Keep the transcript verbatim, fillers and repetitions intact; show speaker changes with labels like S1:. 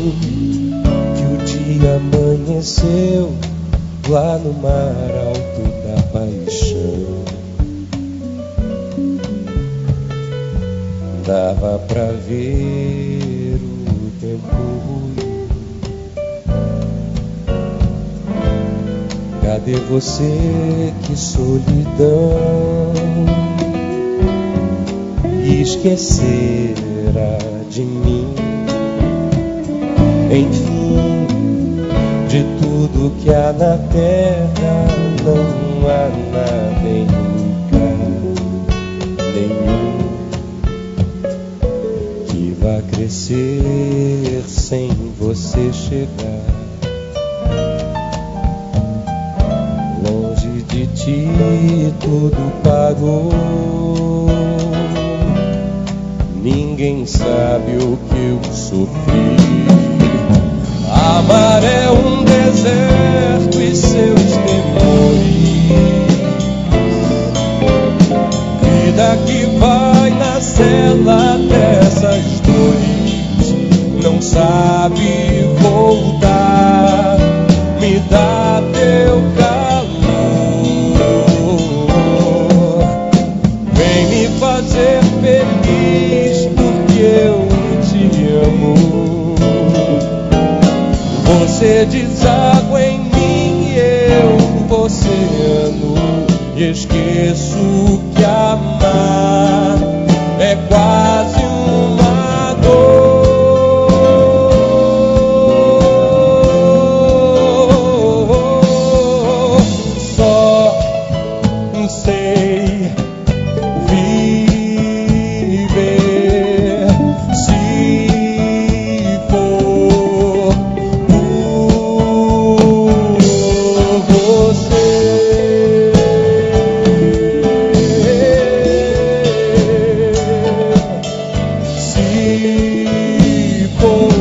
S1: que o dia amanheceu lá no mar alto da paixão. Dava pra ver o tempo ruim. Cadê você, que solidão? E esquecerá de mim. Enfim, de tudo que há na terra, não há nada em lugar nenhum que vá crescer sem você chegar. Longe de ti tudo parou. Ninguém sabe o que eu sofri. Amar é um deserto e seus temores. Vida que vai na cela dessas dores, não sabe voltar. Me dá teu calor, vem me fazer feliz, porque eu te amo. Você deságua em mim e eu no oceano, e esqueço que amar é quase uma dor. Só sei viver se for for